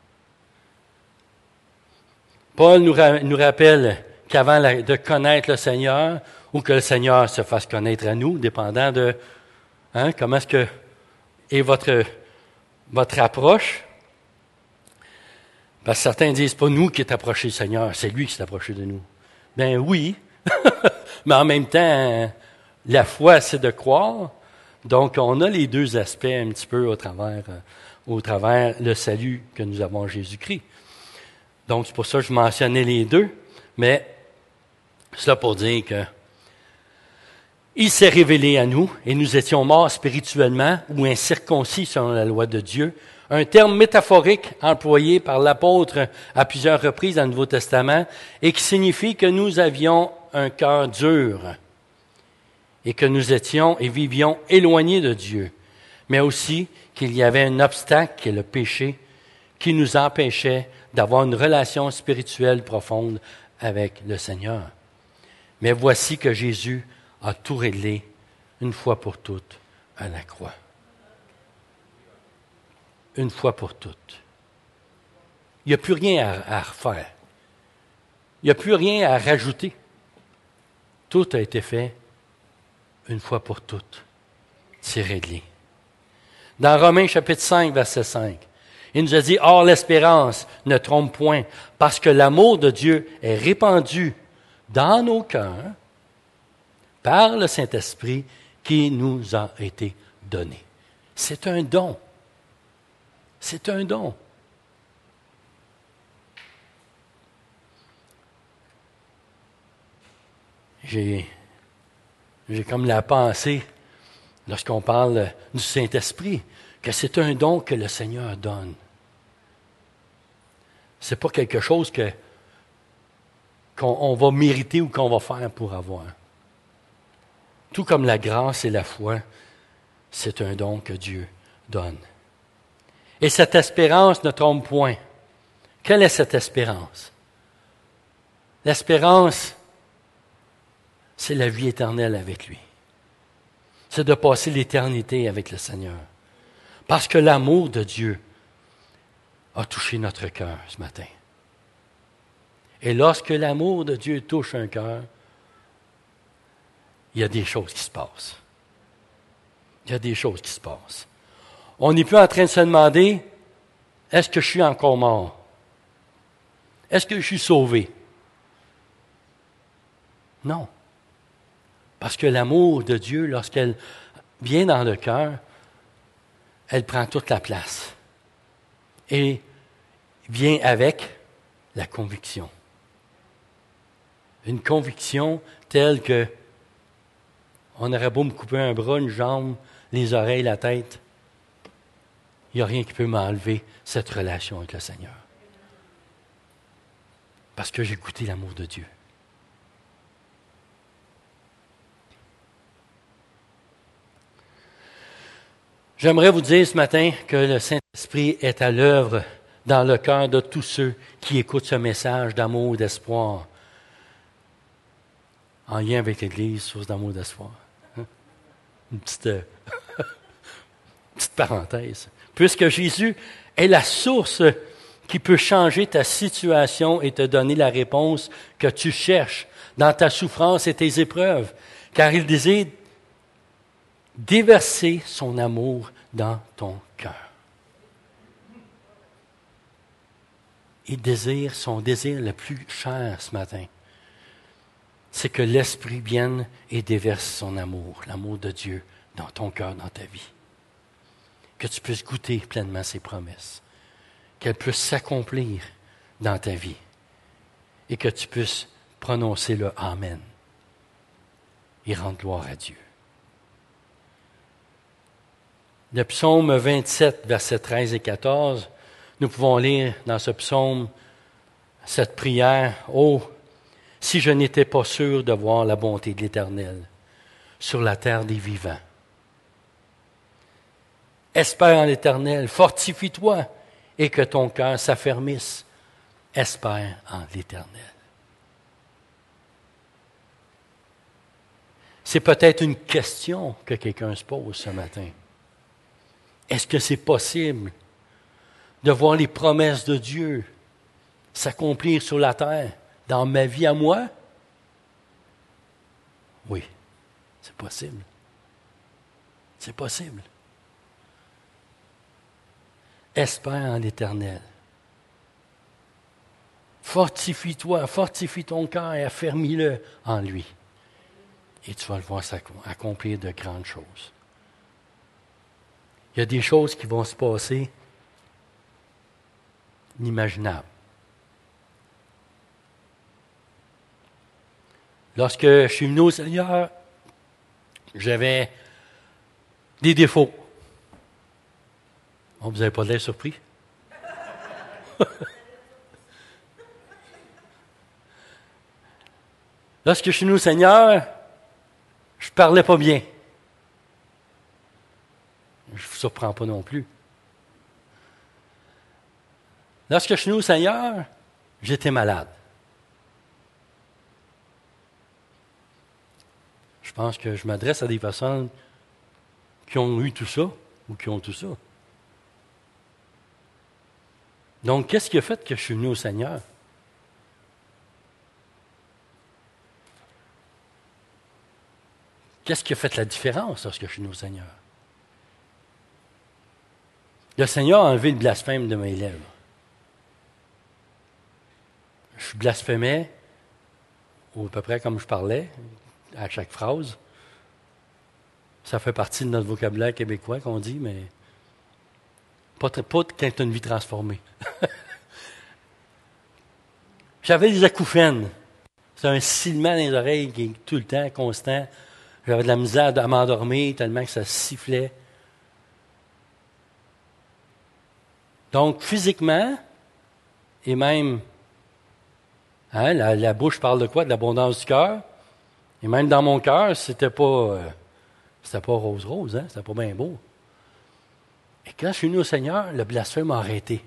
Paul nous, ra- nous rappelle qu'avant la, de connaître le Seigneur, ou que le Seigneur se fasse connaître à nous, dépendant de hein, comment est-ce que est votre, votre approche. Parce que certains disent, pas nous qui est approché du Seigneur, c'est lui qui s'est approché de nous. Ben oui, mais en même temps, la foi, c'est de croire. Donc, on a les deux aspects un petit peu au travers, au travers le salut que nous avons en Jésus-Christ. Donc, c'est pour ça que je mentionnais les deux, mais cela pour dire que il s'est révélé à nous et nous étions morts spirituellement ou incirconcis selon la loi de Dieu, un terme métaphorique employé par l'apôtre à plusieurs reprises dans le Nouveau Testament et qui signifie que nous avions un cœur dur et que nous étions et vivions éloignés de Dieu mais aussi qu'il y avait un obstacle qui est le péché qui nous empêchait d'avoir une relation spirituelle profonde avec le Seigneur. Mais voici que Jésus a tout réglé une fois pour toutes à la croix. Une fois pour toutes. Il n'y a plus rien à, à refaire. Il n'y a plus rien à rajouter. Tout a été fait une fois pour toutes. C'est réglé. Dans Romains chapitre cinq, verset cinq, il nous a dit « Or l'espérance ne trompe point, parce que l'amour de Dieu est répandu dans nos cœurs par le Saint-Esprit qui nous a été donné. » C'est un don. C'est un don. J'ai, j'ai comme la pensée, lorsqu'on parle du Saint-Esprit, que c'est un don que le Seigneur donne. C'est pas quelque chose que, qu'on on va mériter ou qu'on va faire pour avoir. Tout comme la grâce et la foi, c'est un don que Dieu donne. Et cette espérance ne trompe point. Quelle est cette espérance? L'espérance, c'est la vie éternelle avec lui. C'est de passer l'éternité avec le Seigneur. Parce que l'amour de Dieu a touché notre cœur ce matin. Et lorsque l'amour de Dieu touche un cœur, il y a des choses qui se passent. Il y a des choses qui se passent. On n'est plus en train de se demander, est-ce que je suis encore mort? Est-ce que je suis sauvé? Non. Parce que l'amour de Dieu, lorsqu'elle vient dans le cœur, elle prend toute la place. Et vient avec la conviction. Une conviction telle que on aurait beau me couper un bras, une jambe, les oreilles, la tête. Il n'y a rien qui peut m'enlever cette relation avec le Seigneur. Parce que j'ai goûté l'amour de Dieu. J'aimerais vous dire ce matin que le Saint-Esprit est à l'œuvre dans le cœur de tous ceux qui écoutent ce message d'amour, d'espoir, en lien avec l'Église, source d'amour, d'espoir. Une petite, euh, petite parenthèse. Puisque Jésus est la source qui peut changer ta situation et te donner la réponse que tu cherches dans ta souffrance et tes épreuves, car il désire déverser son amour dans ton cœur. Il désire, son désir le plus cher ce matin, c'est que l'Esprit vienne et déverse son amour, l'amour de Dieu dans ton cœur, dans ta vie. Que tu puisses goûter pleinement ses promesses, qu'elles puissent s'accomplir dans ta vie et que tu puisses prononcer le Amen et rendre gloire à Dieu. Le psaume vingt-sept, versets treize et quatorze, nous pouvons lire dans ce psaume cette prière. « Oh, si je n'étais pas sûr de voir la bonté de l'Éternel sur la terre des vivants. Espère en l'Éternel, fortifie-toi et que ton cœur s'affermisse. Espère en l'Éternel. » C'est peut-être une question que quelqu'un se pose ce matin. Est-ce que c'est possible de voir les promesses de Dieu s'accomplir sur la terre, dans ma vie à moi? Oui, c'est possible. C'est possible. Espère en l'Éternel. Fortifie-toi, fortifie ton cœur et affermis-le en lui. Et tu vas le voir accomplir de grandes choses. Il y a des choses qui vont se passer inimaginables. Lorsque je suis venu au Seigneur, j'avais des défauts. Oh, vous n'avez pas l'air surpris? Lorsque je suis venu au Seigneur, je ne parlais pas bien. je ne vous surprends pas non plus. Lorsque je suis venu au Seigneur, j'étais malade. Je pense que je m'adresse à des personnes qui ont eu tout ça ou qui ont tout ça. Donc, qu'est-ce qui a fait que je suis venu au Seigneur? Qu'est-ce qui a fait la différence lorsque je suis venu au Seigneur? Le Seigneur a enlevé le blasphème de mes lèvres. Je blasphémais à peu près comme je parlais, à chaque phrase. Ça fait partie de notre vocabulaire québécois qu'on dit, mais pas, très, pas quand tu as une vie transformée. J'avais des acouphènes. C'est un sifflement dans les oreilles qui est tout le temps, constant. J'avais de la misère à m'endormir tellement que ça sifflait. Donc, physiquement, et même, hein, la, la bouche parle de quoi? De l'abondance du cœur. Et même dans mon cœur, c'était pas, euh, c'était pas rose-rose, hein? C'était pas bien beau. Et quand je suis venu au Seigneur, le blasphème m'a arrêté.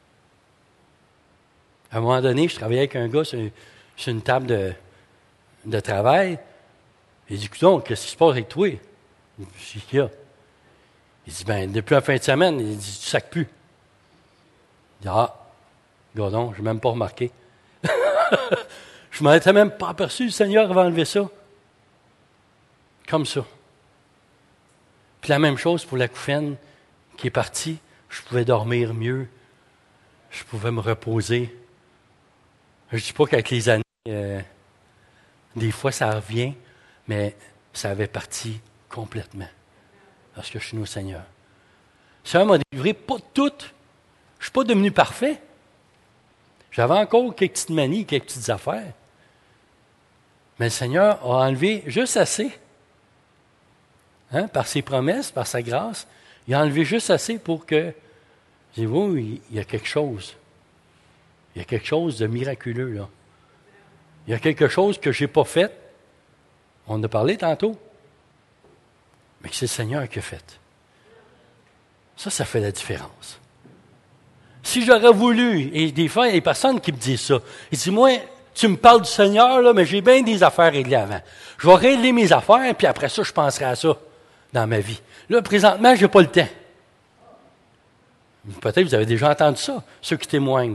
À un moment donné, je travaillais avec un gars sur, sur une table de, de travail. Il dit, écoute, qu'est-ce qui se passe avec toi? Je dis, qu'il y a? Il dit, ben, depuis la fin de semaine, il dit, tu sacs plus. Il dit, ah, gardons, je n'ai même pas remarqué. Je ne m'en étais même pas aperçu, le Seigneur avait enlevé ça. Comme ça. Puis la même chose pour l'acouphène qui est partie. Je pouvais dormir mieux. Je pouvais me reposer. Je ne dis pas qu'avec les années, euh, des fois ça revient, mais ça avait parti complètement lorsque je suis venu au Seigneur. Ça m'a délivré, pas toutes. Je ne suis pas devenu parfait. J'avais encore quelques petites manies, quelques petites affaires. Mais le Seigneur a enlevé juste assez. Hein, par ses promesses, par sa grâce, il a enlevé juste assez pour que, dites-vous, il y a quelque chose. Il y a quelque chose de miraculeux, là. Il y a quelque chose que je n'ai pas fait. On en a parlé tantôt. Mais que c'est le Seigneur qui a fait. Ça, ça fait la différence. Si j'aurais voulu, et des fois, il y a des personnes qui me disent ça, ils disent, moi, tu me parles du Seigneur, là, mais j'ai bien des affaires réglées avant. Je vais régler mes affaires, puis après ça, je penserai à ça dans ma vie. Là, présentement, je n'ai pas le temps. Peut-être que vous avez déjà entendu ça, ceux qui témoignent.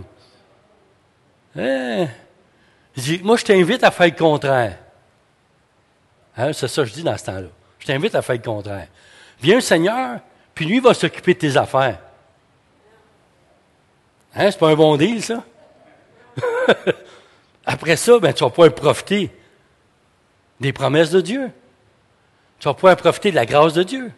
Hein? Je dis, moi, je t'invite à faire le contraire. Hein? C'est ça que je dis dans ce temps-là. Je t'invite à faire le contraire. Viens, le Seigneur, puis lui va s'occuper de tes affaires. Hein? C'est pas un bon deal, ça? Après ça, ben, tu vas pouvoir profiter des promesses de Dieu. Tu vas pouvoir profiter de la grâce de Dieu.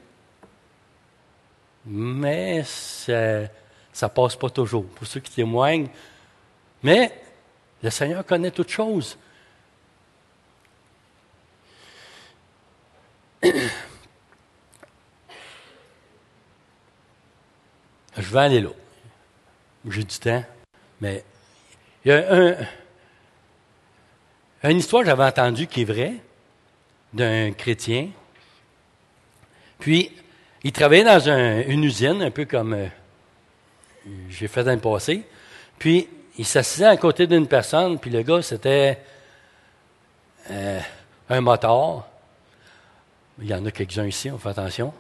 Mais ça ne passe pas toujours. Pour ceux qui témoignent. Mais le Seigneur connaît toutes choses. Je vais aller là. J'ai du temps. Mais il y a un, une histoire que j'avais entendue qui est vraie d'un chrétien. Puis, il travaillait dans un, une usine, un peu comme euh, j'ai fait dans le passé. Puis, il s'assisait à côté d'une personne, puis le gars, c'était euh, un motard. Il y en a quelques-uns ici, on fait attention.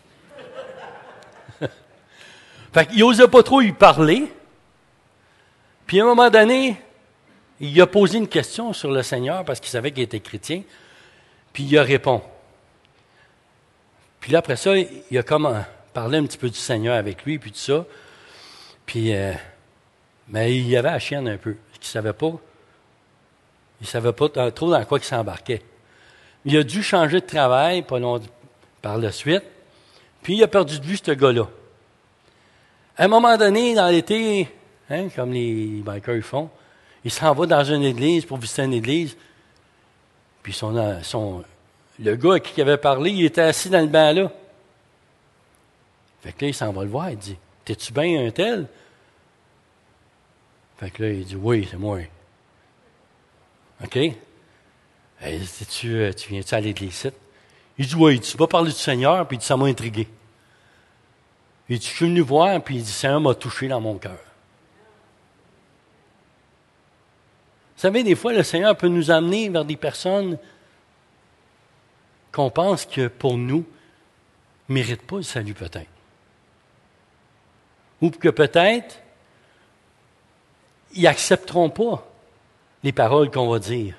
Fait qu'il n'osait pas trop y parler. Puis, à un moment donné, il a posé une question sur le Seigneur, parce qu'il savait qu'il était chrétien. Puis, il a répondu. Puis là, après ça, il a comme parlé un petit peu du Seigneur avec lui, puis tout ça. Puis, euh, mais il y avait la chienne un peu. Il ne savait pas. Il ne savait pas trop dans quoi il s'embarquait. Il a dû changer de travail pas long, par la suite. Puis, il a perdu de vue ce gars-là. À un moment donné, dans l'été, hein, comme les bikers font, il s'en va dans une église pour visiter une église. Puis, son... son Le gars à qui il avait parlé, il était assis dans le banc là. Fait que là, il s'en va le voir, il dit, « T'es-tu bien un tel? » Fait que là, il dit, « Oui, c'est moi. » OK? Hey, tu, tu viens-tu à l'église ici? Il dit, « Oui, tu vas parler du Seigneur, puis il dit, ça m'a intrigué. » Il dit, je suis venu voir, puis il dit, le Seigneur m'a touché dans mon cœur. Vous savez, des fois, le Seigneur peut nous amener vers des personnes qu'on pense que pour nous, ne méritent pas le salut peut-être. Ou que peut-être, ils n'accepteront pas les paroles qu'on va dire.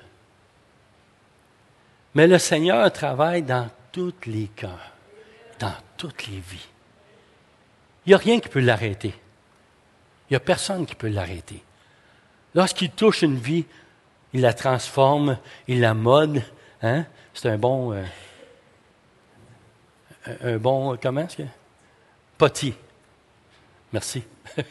Mais le Seigneur travaille dans tous les cœurs, dans toutes les vies. Il n'y a rien qui peut l'arrêter. Il n'y a personne qui peut l'arrêter. Lorsqu'il touche une vie, il la transforme, il la mode. Hein? C'est un bon... Euh, un bon... Comment est-ce que... Potier. Merci.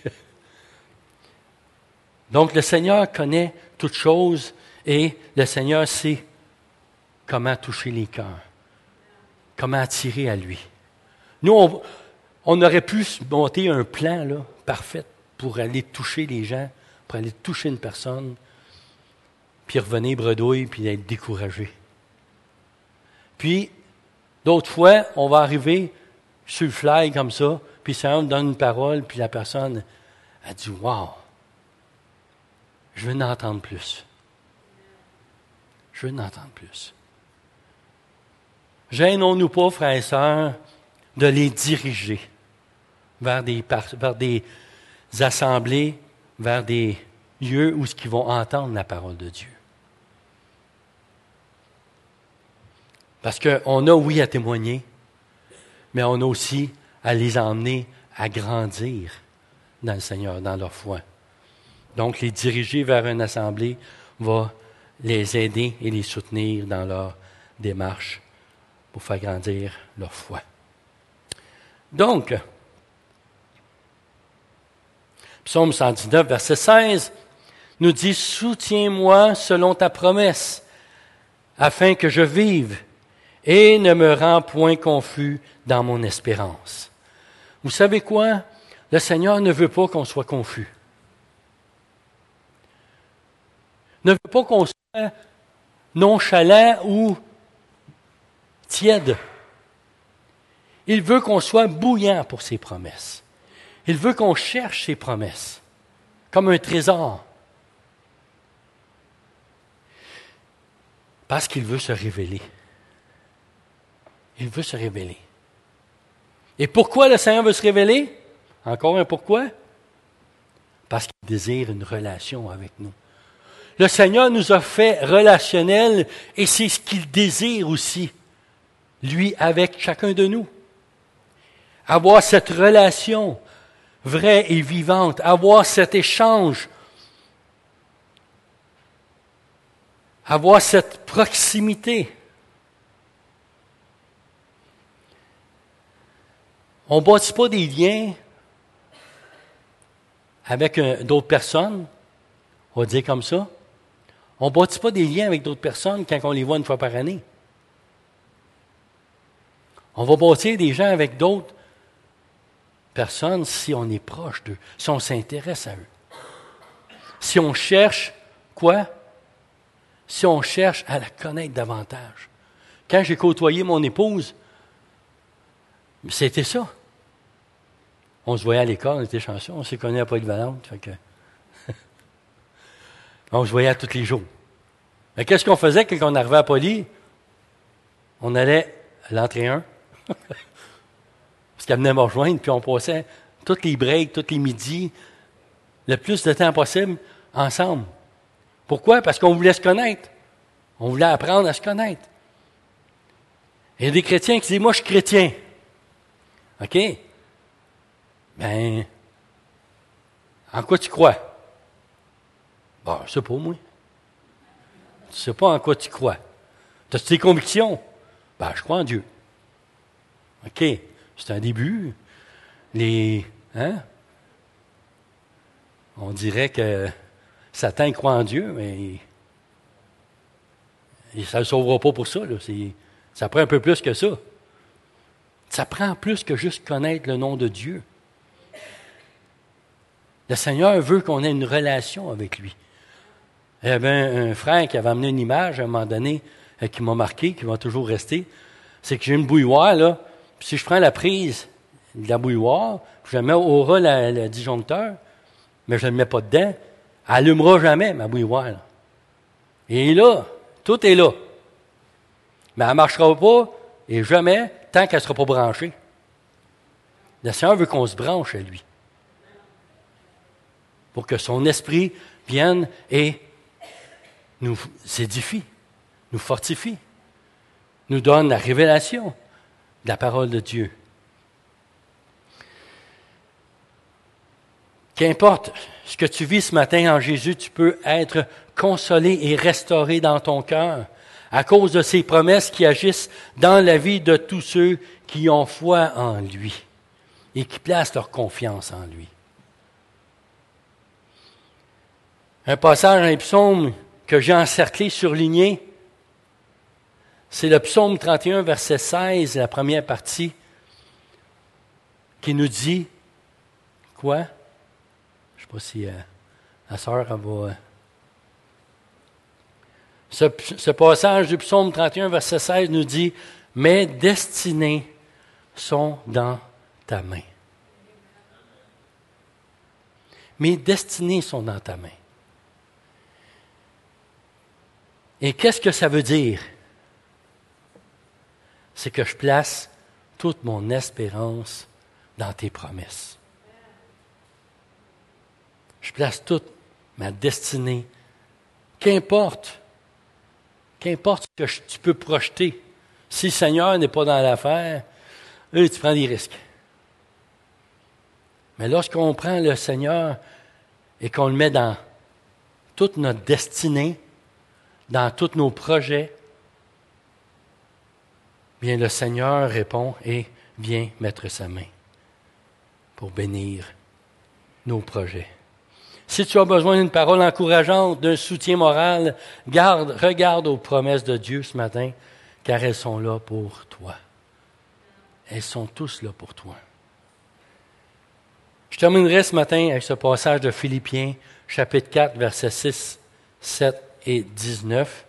Donc, le Seigneur connaît toutes choses et le Seigneur sait comment toucher les cœurs, comment attirer à lui. Nous, on, on aurait pu monter un plan là, parfait pour aller toucher les gens, pour aller toucher une personne, puis revenir bredouille, puis être découragé. Puis, d'autres fois, on va arriver sur le fly comme ça, puis ça on donne une parole, puis la personne a dit « Wow! Je veux en entendre plus. Je veux en entendre plus. » Gênons-nous pas, frères et sœurs, de les diriger vers des, vers des assemblées, vers des lieux où ils vont entendre la parole de Dieu. Parce qu'on a, oui, à témoigner, mais on a aussi à les emmener à grandir dans le Seigneur, dans leur foi. Donc, les diriger vers une assemblée va les aider et les soutenir dans leur démarche pour faire grandir leur foi. Donc, Psaume cent dix-neuf, verset seize, nous dit « Soutiens-moi selon ta promesse, afin que je vive, et ne me rends point confus dans mon espérance. » Vous savez quoi? Le Seigneur ne veut pas qu'on soit confus. Ne veut pas qu'on soit nonchalant ou tiède. Il veut qu'on soit bouillant pour ses promesses. Il veut qu'on cherche ses promesses, comme un trésor. Parce qu'il veut se révéler. Il veut se révéler. Et pourquoi le Seigneur veut se révéler? Encore un pourquoi? Parce qu'il désire une relation avec nous. Le Seigneur nous a fait relationnels et c'est ce qu'il désire aussi, lui avec chacun de nous. Avoir cette relation vraie et vivante, avoir cet échange, avoir cette proximité. On ne bâtit pas des liens avec un, d'autres personnes, on va dire comme ça. On ne bâtit pas des liens avec d'autres personnes quand on les voit une fois par année. On va bâtir des gens avec d'autres personnes si on est proche d'eux, si on s'intéresse à eux. Si on cherche quoi? Si on cherche à la connaître davantage. Quand j'ai côtoyé mon épouse, c'était ça. On se voyait à l'école, on était chanceux, on s'est connus à Polyvalente. Fait que on se voyait tous les jours. Mais qu'est-ce qu'on faisait quand on arrivait à Poly? On allait à l'entrée un. Parce qu'elle venait me rejoindre, puis on passait tous les breaks, tous les midis, le plus de temps possible, ensemble. Pourquoi? Parce qu'on voulait se connaître. On voulait apprendre à se connaître. Il y a des chrétiens qui disent, moi, je suis chrétien. OK? Ben, en quoi tu crois? Bon, je ne sais pas, moi. Tu ne sais pas en quoi tu crois. Tu as tes convictions? Ben, je crois en Dieu. OK, c'est un début. Les, hein? On dirait que Satan il croit en Dieu, mais il, ça ne le sauvera pas pour ça. Là. C'est, ça prend un peu plus que ça. Ça prend plus que juste connaître le nom de Dieu. Le Seigneur veut qu'on ait une relation avec lui. Il y avait un, un frère qui avait amené une image à un moment donné euh, qui m'a marqué, qui va toujours rester. C'est que j'ai une bouilloire, là, puis si je prends la prise de la bouilloire, je mets au ras la, le disjoncteur, mais je ne le mets pas dedans. Elle n'allumera jamais, ma bouilloire. Là. Et là, tout est là. Mais elle ne marchera pas, et jamais, tant qu'elle ne sera pas branchée. Le Seigneur veut qu'on se branche à lui. Pour que son esprit vienne et nous édifie, nous fortifie, nous donne la révélation de la parole de Dieu. Qu'importe ce que tu vis ce matin en Jésus, tu peux être consolé et restauré dans ton cœur à cause de ses promesses qui agissent dans la vie de tous ceux qui ont foi en lui et qui placent leur confiance en lui. Un passage, un psaume que j'ai encerclé, surligné, c'est le psaume trente et un, verset seize, la première partie, qui nous dit quoi? Je ne sais pas si euh, la sœur va... Euh, ce, ce passage du psaume trente et un, verset seize nous dit « Mes destinées sont dans ta main. » Mes destinées sont dans ta main. Et qu'est-ce que ça veut dire? C'est que je place toute mon espérance dans tes promesses. Je place toute ma destinée. Qu'importe, qu'importe ce que je, tu peux projeter. Si le Seigneur n'est pas dans l'affaire, là, tu prends des risques. Mais lorsqu'on prend le Seigneur et qu'on le met dans toute notre destinée, dans tous nos projets, bien le Seigneur répond et vient mettre sa main pour bénir nos projets. Si tu as besoin d'une parole encourageante, d'un soutien moral, garde, regarde aux promesses de Dieu ce matin, car elles sont là pour toi. Elles sont tous là pour toi. Je terminerai ce matin avec ce passage de Philippiens, chapitre quatre, versets six, sept et dix-neuf.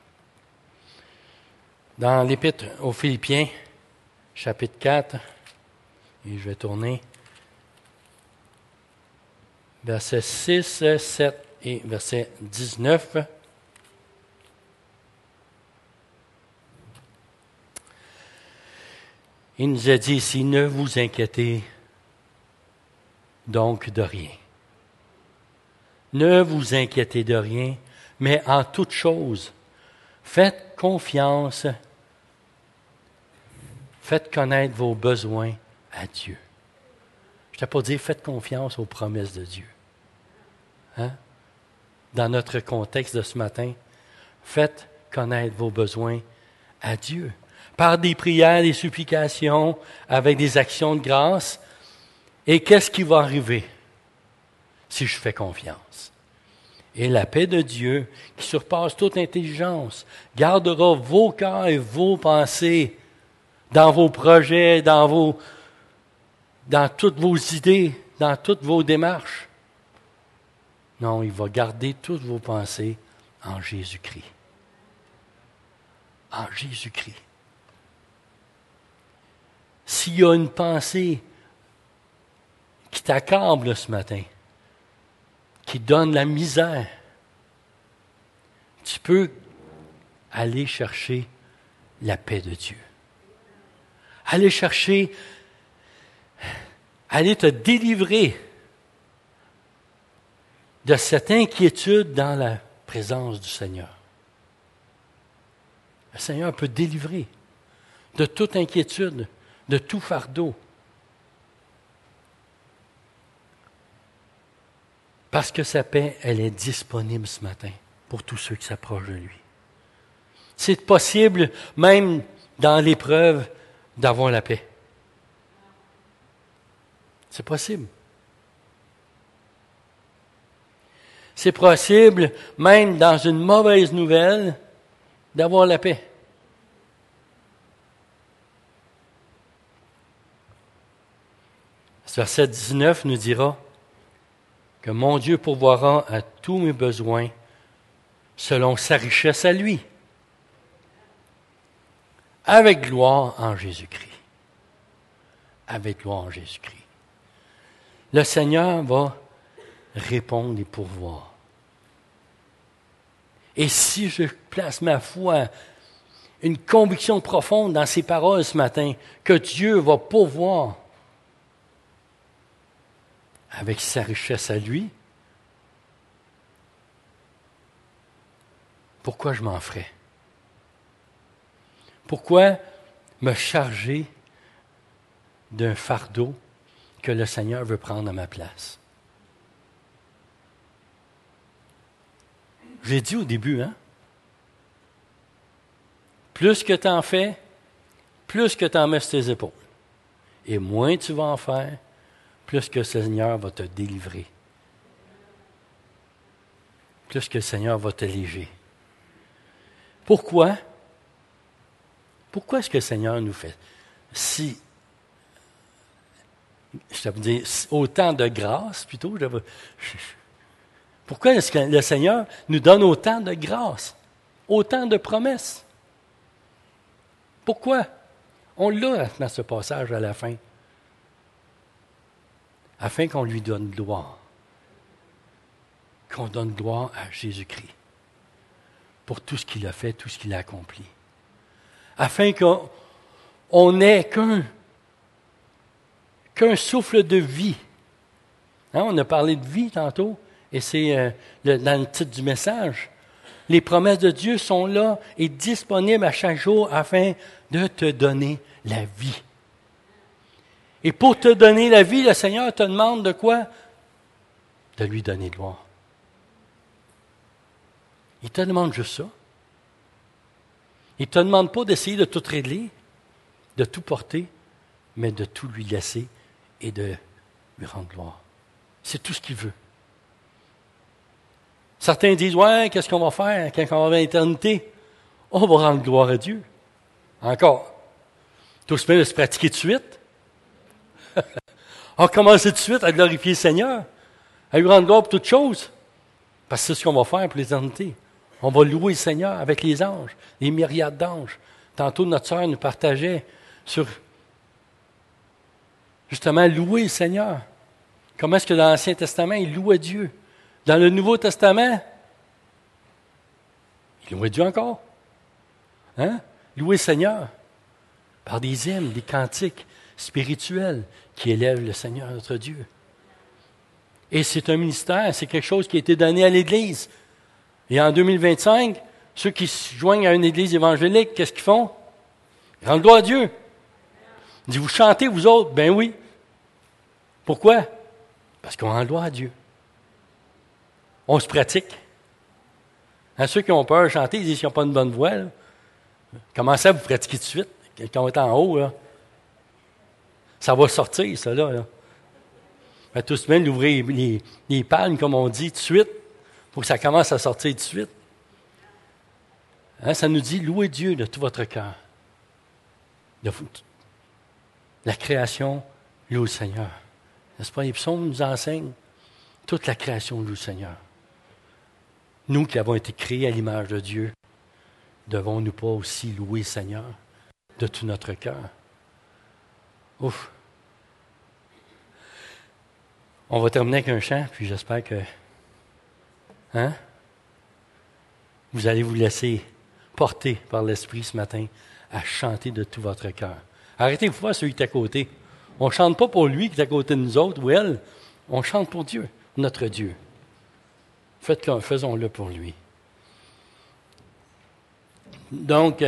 Dans l'Épître aux Philippiens, chapitre quatre, et je vais tourner, versets six, sept et verset dix-neuf. Il nous a dit ici, ne vous inquiétez donc de rien. Ne vous inquiétez de rien, mais en toute chose, faites confiance, faites connaître vos besoins à Dieu. Je ne t'ai pas dit, faites confiance aux promesses de Dieu. Hein? Dans notre contexte de ce matin, faites connaître vos besoins à Dieu. Par des prières, des supplications, avec des actions de grâce. Et qu'est-ce qui va arriver si je fais confiance? Et la paix de Dieu, qui surpasse toute intelligence, gardera vos cœurs et vos pensées dans vos projets, dans vos, dans toutes vos idées, dans toutes vos démarches. Non, il va garder toutes vos pensées en Jésus-Christ. En Jésus-Christ. S'il y a une pensée qui t'accable ce matin, qui donne la misère, tu peux aller chercher la paix de Dieu. Aller chercher, aller te délivrer de cette inquiétude dans la présence du Seigneur. Le Seigneur peut délivrer de toute inquiétude, de tout fardeau. Parce que sa paix, elle est disponible ce matin pour tous ceux qui s'approchent de lui. C'est possible, même dans l'épreuve, d'avoir la paix. C'est possible. C'est possible, même dans une mauvaise nouvelle, d'avoir la paix. Ce verset dix-neuf nous dira que mon Dieu pourvoira à tous mes besoins selon sa richesse à lui, avec gloire en Jésus-Christ. avec gloire en Jésus-Christ. Le Seigneur va répondre et pourvoir. Et si je place ma foi, une conviction profonde dans ces paroles ce matin, que Dieu va pourvoir avec sa richesse à lui, pourquoi je m'en ferais? Pourquoi me charger d'un fardeau que le Seigneur veut prendre à ma place? J'ai dit au début, hein? Plus que tu en fais, plus que tu en mets sur tes épaules. Et moins tu vas en faire, plus que le Seigneur va te délivrer. Plus que le Seigneur va te léger. Pourquoi? Pourquoi est-ce que le Seigneur nous fait si, je veux dire, autant de grâce, plutôt, je, je, pourquoi est-ce que le Seigneur nous donne autant de grâce, autant de promesses? Pourquoi? On l'a dans ce passage à la fin. Afin qu'on lui donne gloire. Qu'on donne gloire à Jésus-Christ. Pour tout ce qu'il a fait, tout ce qu'il a accompli. Afin qu'on n'ait qu'un, qu'un souffle de vie. Hein, on a parlé de vie tantôt, et c'est euh, le, dans le titre du message. Les promesses de Dieu sont là et disponibles à chaque jour afin de te donner la vie. Et pour te donner la vie, le Seigneur te demande de quoi? De lui donner gloire. Il te demande juste ça. Il ne te demande pas d'essayer de tout régler, de tout porter, mais de tout lui laisser et de lui rendre gloire. C'est tout ce qu'il veut. Certains disent, ouais, qu'est-ce qu'on va faire quand on va à l'éternité? On va rendre gloire à Dieu. Encore. Tout se met de se pratiquer tout de suite. On va commencer tout de suite à glorifier le Seigneur, à lui rendre gloire pour toutes choses. Parce que c'est ce qu'on va faire pour l'éternité. On va louer le Seigneur avec les anges, les myriades d'anges. Tantôt, notre sœur nous partageait sur, justement, louer le Seigneur. Comment est-ce que dans l'Ancien Testament, il louait Dieu? Dans le Nouveau Testament, il louait Dieu encore. Hein? Louer le Seigneur par des hymnes, des cantiques spirituels qui élèvent le Seigneur notre Dieu. Et c'est un ministère, c'est quelque chose qui a été donné à l'Église. Et en deux mille vingt-cinq, ceux qui se joignent à une Église évangélique, qu'est-ce qu'ils font? Ils rendent gloire à Dieu. Ils disent, vous chantez, vous autres? Ben oui. Pourquoi? Parce qu'on rend gloire à Dieu. On se pratique. Hein, ceux qui ont peur de chanter, ils disent qu'ils n'ont pas une bonne voix. Là. Commencez à vous pratiquer tout de suite. Quand on est en haut, là. Ça va sortir, ça, là. là. À toute semaine, ouvrez les, les, les palmes, comme on dit, tout de suite, pour que ça commence à sortir tout de suite. Hein, ça nous dit, louez Dieu de tout votre cœur. De, la création loue le Seigneur. N'est-ce pas? Les psaumes nous enseignent. Toute la création loue le Seigneur. Nous qui avons été créés à l'image de Dieu, devons-nous pas aussi louer le Seigneur de tout notre cœur? Ouf! On va terminer avec un chant, puis j'espère que hein, vous allez vous laisser porter par l'Esprit ce matin à chanter de tout votre cœur. Arrêtez-vous voir celui qui est à côté. On ne chante pas pour lui qui est à côté de nous autres ou elle. On chante pour Dieu, notre Dieu. Faites-le, faisons-le pour lui. Donc,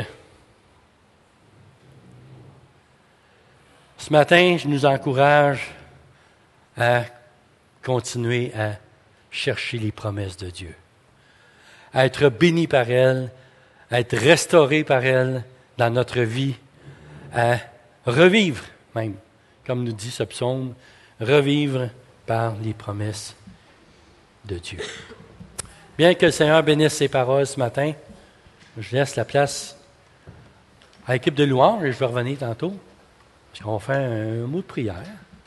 ce matin, je nous encourage à continuer à chercher les promesses de Dieu, à être bénis par elles, à être restaurés par elles dans notre vie, à revivre même, comme nous dit ce psaume, revivre par les promesses de Dieu. Bien que le Seigneur bénisse ses paroles ce matin, je laisse la place à l'équipe de louange et je vais revenir tantôt, parce qu'on va faire un mot de prière.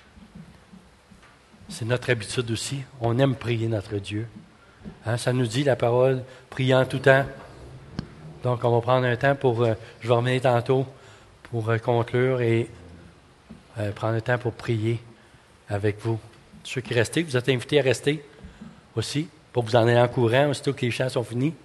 C'est notre habitude aussi. On aime prier notre Dieu. Hein, ça nous dit la parole, prier en tout temps. Donc, on va prendre un temps pour, euh, je vais revenir tantôt pour euh, conclure et euh, prendre le temps pour prier avec vous. Ceux qui restent, vous êtes invités à rester aussi, pour vous en aller en courant aussitôt que les chants sont finis.